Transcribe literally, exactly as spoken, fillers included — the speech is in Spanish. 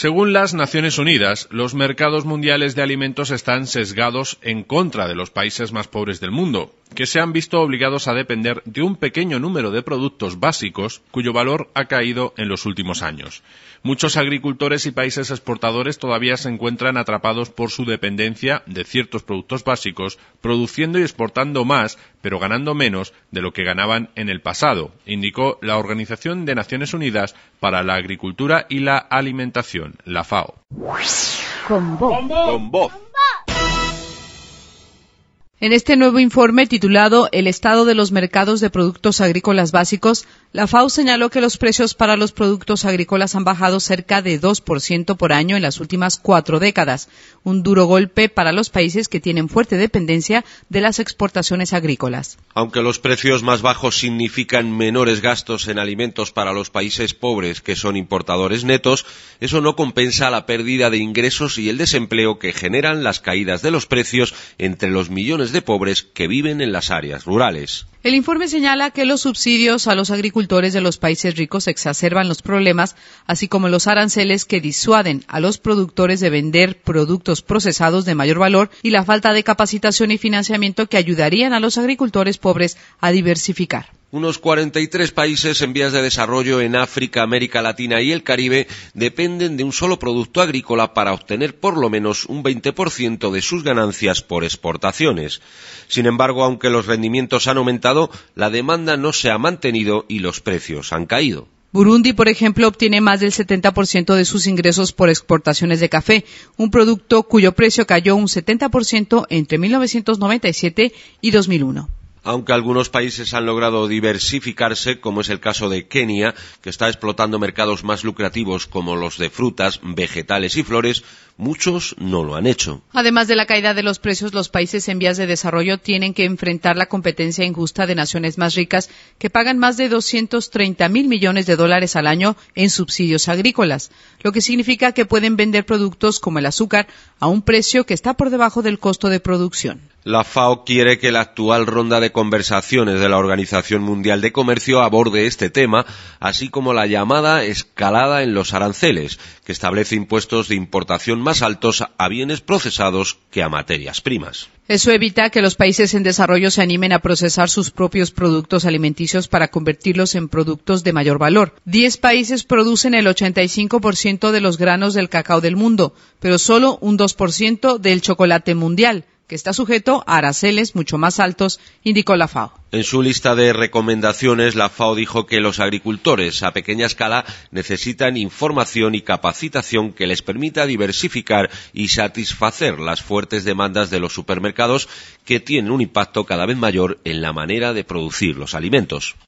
Según las Naciones Unidas, los mercados mundiales de alimentos están sesgados en contra de los países más pobres del mundo, que se han visto obligados a depender de un pequeño número de productos básicos cuyo valor ha caído en los últimos años. Muchos agricultores y países exportadores todavía se encuentran atrapados por su dependencia de ciertos productos básicos, produciendo y exportando más, pero ganando menos de lo que ganaban en el pasado, indicó la Organización de Naciones Unidas para la Agricultura y la Alimentación, la FAO. Con voz. Con voz. En este nuevo informe titulado El estado de los mercados de productos agrícolas básicos, la FAO señaló que los precios para los productos agrícolas han bajado cerca de dos por ciento por año en las últimas cuatro décadas, un duro golpe para los países que tienen fuerte dependencia de las exportaciones agrícolas. Aunque los precios más bajos significan menores gastos en alimentos para los países pobres que son importadores netos, eso no compensa la pérdida de ingresos y el desempleo que generan las caídas de los precios entre los millones de pobres que viven en las áreas rurales. El informe señala que los subsidios a los agricultores de los países ricos exacerban los problemas, así como los aranceles que disuaden a los productores de vender productos procesados de mayor valor y la falta de capacitación y financiamiento que ayudarían a los agricultores pobres a diversificar. Unos cuarenta y tres países en vías de desarrollo en África, América Latina y el Caribe dependen de un solo producto agrícola para obtener por lo menos un veinte por ciento de sus ganancias por exportaciones. Sin embargo, aunque los rendimientos han aumentado, la demanda no se ha mantenido y los precios han caído. Burundi, por ejemplo, obtiene más del setenta por ciento de sus ingresos por exportaciones de café, un producto cuyo precio cayó un setenta por ciento entre mil novecientos noventa y siete y dos mil uno. Aunque algunos países han logrado diversificarse, como es el caso de Kenia, que está explotando mercados más lucrativos como los de frutas, vegetales y flores, muchos no lo han hecho. Además de la caída de los precios, los países en vías de desarrollo tienen que enfrentar la competencia injusta de naciones más ricas que pagan más de doscientos treinta mil millones de dólares al año en subsidios agrícolas, lo que significa que pueden vender productos como el azúcar a un precio que está por debajo del costo de producción. La FAO quiere que la actual ronda de conversaciones de la Organización Mundial de Comercio aborde este tema, así como la llamada escalada en los aranceles, que establece impuestos de importación más altos a bienes procesados que a materias primas. Eso evita que los países en desarrollo se animen a procesar sus propios productos alimenticios para convertirlos en productos de mayor valor. Diez países producen el ochenta y cinco por ciento de los granos del cacao del mundo, pero solo un dos por ciento del chocolate mundial, que está sujeto a aranceles mucho más altos, indicó la FAO. En su lista de recomendaciones, la FAO dijo que los agricultores a pequeña escala necesitan información y capacitación que les permita diversificar y satisfacer las fuertes demandas de los supermercados que tienen un impacto cada vez mayor en la manera de producir los alimentos.